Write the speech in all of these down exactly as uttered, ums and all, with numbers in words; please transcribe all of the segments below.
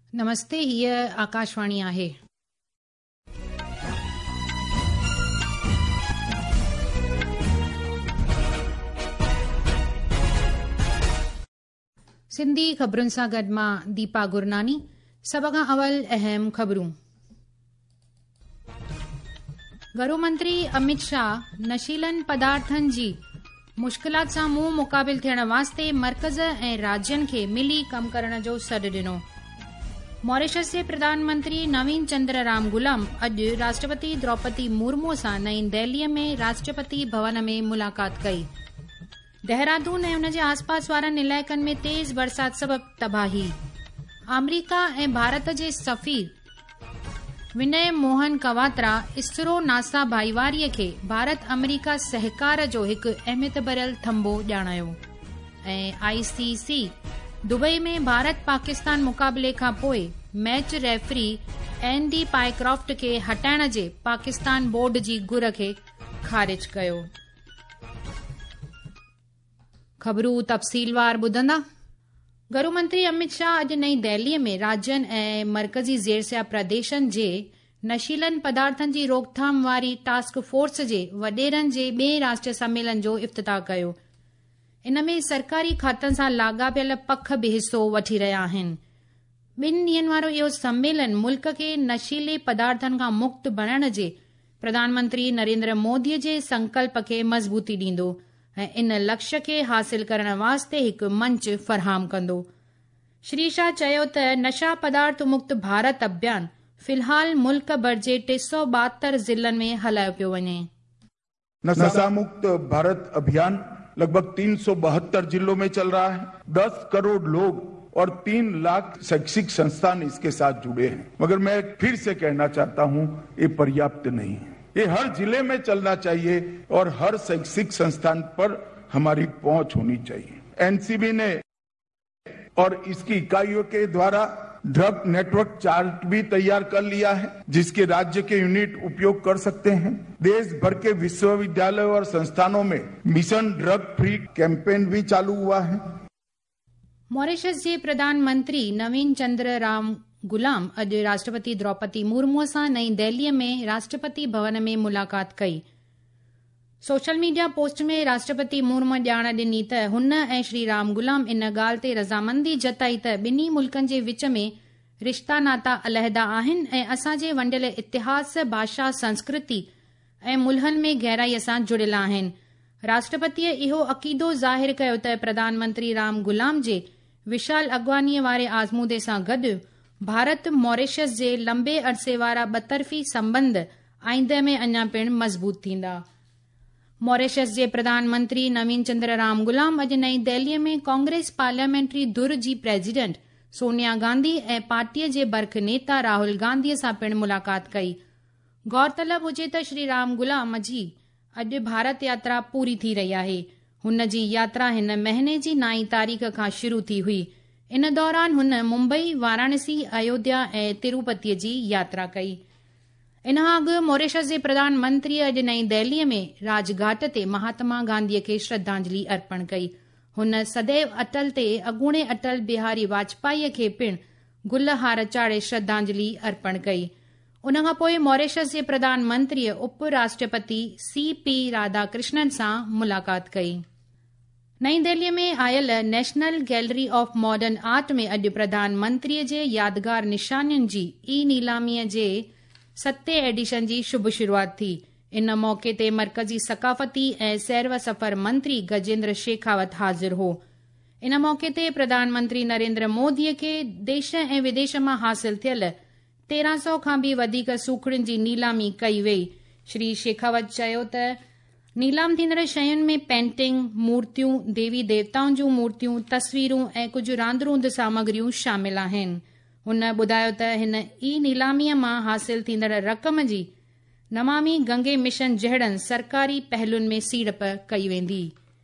नमस्ते, हीअ आकाशवाणी आहे। सिंधी ख़बरुनि सां गॾु मां दीपा गुरनानी। सभ खां अवल अहम ख़बरूं। गृह मंत्री अमित शाह नशीलनि पदार्थनि जी मुश्किलात सां मुंहुं मुक़ाबिल थियण वास्ते मर्कज़ ऐं राज्यनि खे मिली कमु करण जो सॾु ॾिनो। मॉरिशस जे प्रधानमंत्री नवीन चंद्र राम गुलाम अॼु राष्ट्रपति द्रौपदी मुर्मू सां नई दिल्लीअ में राष्ट्रपति भवन में मुलाक़ात कई। देहरादून ऐं उन जे आसपास वारनि इलाइक़नि में तेज़ बरसात सबबि तबाही। अमरीका ऐं भारत जे सफ़ीर विनय मोहन कवात्रा इसरो नासा भाईवारीअ खे भारत अमरीका सहकार जो हिकु अहमियत भरियल थंभो ॼाणायो। ऐं आई सी सी दुबई में भारत पाकिस्तान मुक़ाबले खां पोइ match referee Andy Pycroft खे हटाइण जे पाकिस्तान बोर्ड जी घुर खे ख़ारिज कयो। ख़बरूं तफ़सीलवार ॿुधंदा। गृह मंत्री अमित शाह अॼु नई दिल्लीअ में राज्यनि ऐं मर्कज़ी ज़ेरसिया प्रदेशनि जे नशीलनि पदार्थनि जी रोकथाम वारी टास्क फोर्स जे वॾेरनि जे ॿिए राष्ट्रीय सम्मेलन जो इफ़्तिताह कयो। इन में सरकारी खातनि सां लाॻापियल पख बि हिसो वठी रहिया आहिनि। ॿिनि ॾींहनि वारो इहो सम्मेलन मुल्क खे नशीले पदार्थनि खां मुक्त बणाइण जे प्रधानमंत्री नरेंद्र मोदीअ जे संकल्प खे मज़बूती ॾींदो ऐं इन लक्ष्य खे हासिल करण वास्ते हिकु मंच फ़राहम कंदो। श्री शाह चयो त नशा पदार्थ मुक्त भारत अभियान फ़िलहाल मुल्क भर जे टे सौ ॿाहत्तर ज़िलनि में हलायो पियो वञे। नशा मुक्त भारत अभियान लगभग तीन सौ बहत्तर जिलों में चल रहा है। दस करोड़ लोग और तीन लाख शैक्षिक संस्थान इसके साथ जुड़े हैं। मगर मैं फिर से कहना चाहता हूं, ये पर्याप्त नहीं है। ये हर जिले में चलना चाहिए और हर शैक्षिक संस्थान पर हमारी पहुंच होनी चाहिए। एन सी बी ने और इसकी इकाइयों के द्वारा ड्रग नेटवर्क चार्ट भी तैयार कर लिया है, जिसके राज्य के यूनिट उपयोग कर सकते हैं। देश भर के विश्वविद्यालयों और संस्थानों में मिशन ड्रग फ्री कैंपेन भी चालू हुआ है। मॉरिशस जे प्रधानमंत्री नवीन चंद्र राम गुलाम अॼु राष्ट्रपति द्रौपदी मुर्मू सां नई दिल्लीअ में राष्ट्रपति भवन में मुलाक़ात कई। सोशल मीडिया पोस्ट में राष्ट्रपति मुर्मू ॼाण ॾिनी त हुन ऐं श्री राम गुलाम इन ॻाल्हि ते रज़ामंदी जताई त ॿिन्ही मुल्कनि जे विच में रिश्ता नाता अलहदा आहिनि ऐं असांजे वंडियल इतिहास, भाषा, संस्कृति ऐं मुल्हनि में गहराईअ सां जुड़ियल आहिनि। राष्ट्रपतिअ इहो अक़ीदो ज़ाहिर कयो त प्रधानमंत्री राम गुलाम जे विशाल अॻवानीअ वारे आज़मूदे सां गॾु भारत मॉरिशस जे लंबे अरसे वारा ॿतरफ़ी संबंध आईंदह में अञा पिणु मज़बूत थींदा। मॉरिशस जे प्रधानमंत्री नवीन चंद्र राम गुलाम अॼु नई दिल्लीअ में कांग्रेस पार्लियामेंट्री धुर जी प्रेसिडेंट सोनिया गांधी ऐं पार्टीअ जे बर्ख नेता राहुल गांधीअ सां पिणु मुलाक़ात कई। गौरतलब हुजे त श्री राम गुलाम जी अॼु भारत यात्रा पूरी थी रही आहे। हुन जी यात्रा हिन महीने जी नाई तारीख़ खां शुरू थी हुई। इन दौरान हुन मुंबई, वाराणसी, अयोध्या ऐं तिरुपतीअ जी यात्रा कई। इन खां अॻु मॉरिशस जे प्रधानमंत्रीअ अॼु नई दिल्लीअ में राजघाट ते महात्मा गांधीअ खे श्रद्धांजलि अर्पण कई। हुन सदैव अटल ते अॻूणे अटल बिहारी वाजपेयीअ खे पिणु गुलहार चाढ़े श्रद्धांजलि अर्पण कई। उन खां पोइ मॉरिशस जे प्रधानमंत्रीअ उप राष्ट्रपति सी पी राधाकृष्णन सां मुलाक़ात कई। नई दिल्लीअ में आयल national gallery of modern art में अॼु प्रधानमंत्रीअ जे यादगार निशानियुनि जी ई नीलामीअ जे सते एडिशन जी शुभ शुरूआत थी। इन मौके ते मरकज़ी सकाफ़ती ऐं सैर सफ़र मंत्री गजेंद्र शेखावत हाज़िर हो। इन मौके ते प्रधानमंत्री नरेंद्र मोदीअ खे देश ऐं विदेश मां हासिल थियल तेरहं सौ खां बि वधीक सूखड़ियुनि जी नीलामी कई वेई। श्री शेखावत चयो त नीलाम थींदड़ शयुनि में पेंटिंग, मूर्तियूं, देवी देवताउनि जूं मूर्तियूं, तस्वीरूं ऐं कुझु रांदरूंद सामग्रियूं शामिल आहिनि। हुन ॿुधायो त हिन ई नीलामीअ मां हासिल थींदड़ रक़म जी नमामि गंगे मिशन जहिड़नि सरकारी पहलुनि में सीड़प कई वेंदी।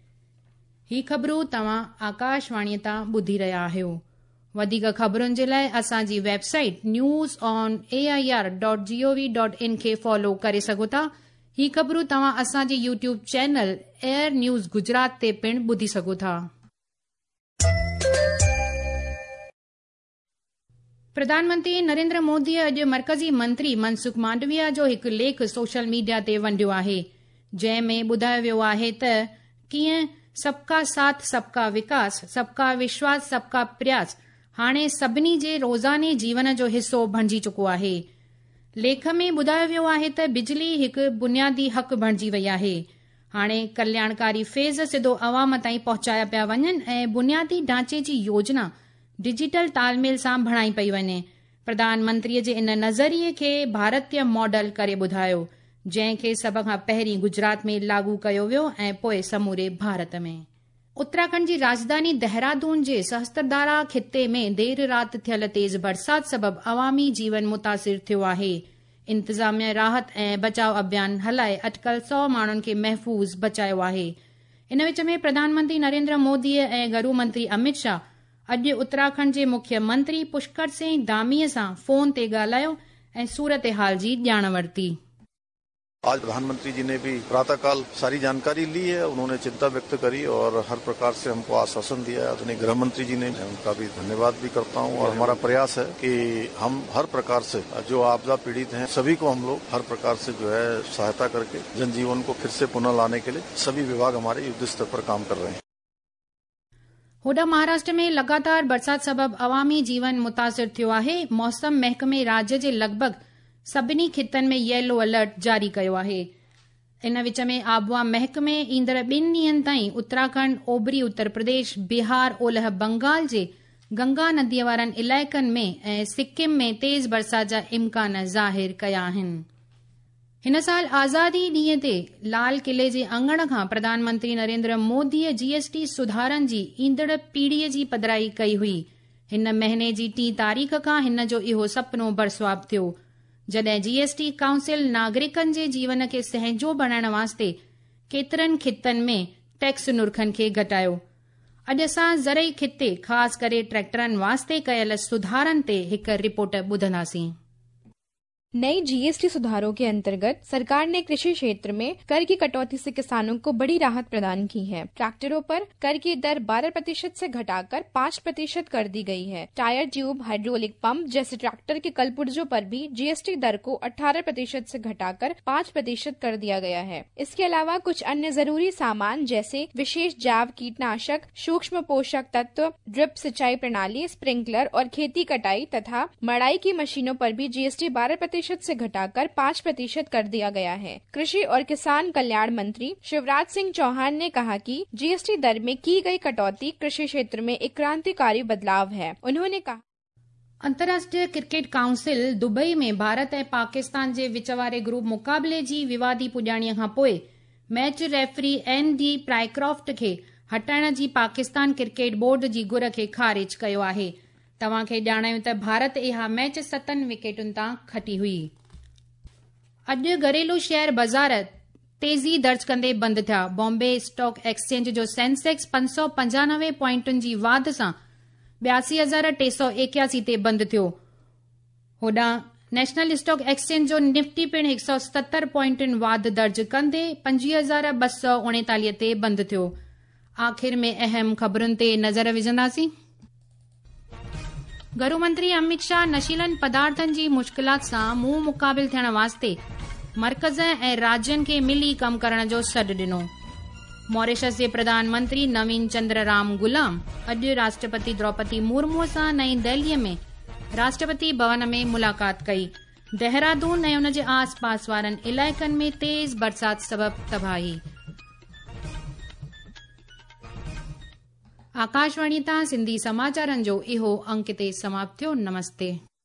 ही ख़बरूं तव्हां आकाशवाणीअ तां ॿुधी रहिया आहियो। वधीक ख़बरुनि जे लाइ असांजी website news on A I R dot G O V dot in खे फॉलो करे सघो था। ही ख़बरूं तव्हां असांजे YouTube channel Air News Gujarat ते पिणु ॿुधी सघो था। प्रधानमंत्री नरेंद्र मोदीअ अॼु मर्कज़ी मंत्री मनसुख मांडविया जो हिकु लेख सोशल मीडिया ते वंडियो आहे, जंहिं में ॿुधायो वियो आहे त कीअं सबका साथ सबका विकास, सबका विश्वास, सबका प्रयास हाणे सभिनी जे रोज़ाने जीवन जो हिसो बणिजी चुको आहे। लेख में ॿुधायो वियो आहे त बिजली हिकु बुनियादी हक़ बणिजी वई आहे। हाणे कल्याणकारी फेज़ सिधो अवाम ताईं पहुचाया पिया वञनि ऐं बुनियादी ढांचे जी योजना डिजिटल तालमेल सां बणाई पई वञे। प्रधानमंत्रीअ जे इन नज़रिये खे भारतीय मॉडल करे ॿुधायो, जंहिंखे सभ खां पहिरीं गुजरात में लागू कयो वियो ऐं पोइ समूरे भारत में। उत्तराखंड जी राजधानी देहरादून जे सहस्त्रधारा खिते में देर राति थियल तेज़ बरसात सबबि अवामी जीवन मुतासिर थियो आहे। इंतज़ामिया राहत ऐं बचाव अभियान हलाए अटकल सौ माण्हुनि खे महफ़ूज़ बचायो आहे। इन विच में प्रधानमंत्री नरेंद्र मोदीअ ऐं गृह मंत्री अमित शाह अॼु उत्तराखंड जे मुख्यमंत्री पुष्कर सिंह धामीअ सां फोन ते ॻाल्हायो ऐं सूरत हाल जी ॼाण वरिती। आज प्रधानमंत्री जी ने भी प्रातःकाल सारी जानकारी ली है, उन्होंने चिंता व्यक्त करी और हर प्रकार से हमको आश्वासन दिया है। आदरणीय गृह मंत्री जी ने, उनका भी धन्यवाद भी करता हूं। और हमारा प्रयास है कि हम हर प्रकार से जो आपदा पीड़ित हैं सभी को हम लोग हर प्रकार से जो है सहायता करके जनजीवन को फिर से पुनः लाने के लिए सभी विभाग हमारे युद्ध स्तर पर काम कर रहे हैं। होॾा महाराष्ट्र में लगातार बरसात सबबि अवामी जीवन मुतासिर थियो आहे। मौसम महकमे राज्य जे लॻभॻि सभिनी खितनि में येलो अलर्ट जारी कयो आहे। इन विच में आबहवा महकमे ईंदड़ ॿिनि ॾींहनि ताईं उत्तराखंड, ओभरी उत्तर प्रदेश, बिहार, ओलह बंगाल जे गंगा नदीअ वारनि इलाइक़नि में ऐं सिक्किम में तेज़ बरसात जा इम्कान ज़ाहिर कया आहिनि। हिन साल आज़ादी ॾींहं ते लाल किले जे अंगण खां प्रधानमंत्री नरेंद्र मोदीअ जीएसटी सुधारनि जी ईंदड़ पीढ़ीअ जी पधिराई कई हुई। हिन महीने जी टीं तारीख़ खां हिन जो इहो सपनो बरसवाब थियो, जॾहिं जीएसटी काउंसिल नागरिकनि जे जीवन खे सहजो बणाइण वास्ते केतिरनि खितनि में टैक्स नुर्खनि खे घटायो। अॼु असां ज़रई खिते ख़ासि करे ट्रैक्टरनि वास्ते कयल सुधारनि ते हिकु रिपोर्ट ॿुधंदासीं। नई जीएसटी सुधारों के अंतर्गत सरकार ने कृषि क्षेत्र में कर की कटौती से किसानों को बड़ी राहत प्रदान की है। ट्रैक्टरों पर कर की दर बारह प्रतिशत से घटाकर पाँच प्रतिशत कर दी गई है। टायर ट्यूब, हाइड्रोलिक पंप जैसे ट्रैक्टर के कलपुर्जों पर भी जीएसटी दर को अठारह प्रतिशत से घटाकर पाँच प्रतिशत कर दिया गया है। इसके अलावा कुछ अन्य जरूरी सामान जैसे विशेष जैव कीटनाशक, सूक्ष्म पोषक तत्व, ड्रिप सिंचाई प्रणाली, स्प्रिंकलर और खेती कटाई तथा मड़ाई की मशीनों पर भी जीएसटी बारह प्रतिशत से घटाकर पाँच प्रतिशत कर दिया गया है। कृषि और किसान कल्याण मंत्री शिवराज सिंह चौहान ने कहा कि जीएसटी दर में की गई कटौती कृषि क्षेत्र में एक क्रांतिकारी बदलाव है। उन्होंने कहा, अंतर्राष्ट्रीय क्रिकेट काउंसिल दुबई में भारत ऐं पाकिस्तान जे विच वारे ग्रुप मुक़ाबले जी विवादी पुॼाणीअ खां पोइ match referee Andy Pycroft खे हटाइण जी पाकिस्तान क्रिकेट बोर्ड जी घुर खे खारिज कयो आहे। तव्हां खे ॼाणायूं त भारत इहा मैच सतनि विकेटुनि तां खटी हुई। अॼु घरेलू शेयर बाज़ार तेज़ी दर्ज कंदे बंदि थिया। बॉम्बे स्टॉक एक्सचेंज जो सेंसेक्स पंज सौ पंजानवे पॉइंटुनि जी वाध सां ॿियासी हज़ार टे सौ एकियासी ते बंदि थियो। होॾां नेशनल स्टॉक एक्सचेंज जो निफ्टी पिणु हिकु सौ सतरि पॉइंटुनि वाध दर्ज कंदे पंजवीह हज़ार ॿ सौ उणेतालीह ते बंदि थियो। आख़िर में अहम ख़बरुनि ते नज़र विझंदासीं। गृह मंत्री अमित शाह नशीलनि पदार्थनि जी मुश्किलात सां मुंहुं मुक़ाबिल थियण वास्ते मर्कज़ ऐं राज्यनि खे मिली कमु करण जो सॾु ॾिनो। मॉरिशस जे प्रधानमंत्री नवीन चंद्र राम गुलाम अॼु राष्ट्रपति द्रौपदी मुर्मूअ सां नईं दिल्लीअ में राष्ट्रपति भवन में मुलाक़ात कई। देहरादून ऐं उन जे आस पास वारनि इलाइक़नि में तेज़ बरसात सबबि तबाही। आकाशवाणी तां सिंधी समाचारनि जो इहो अंक ते समाप्त थियो। नमस्ते।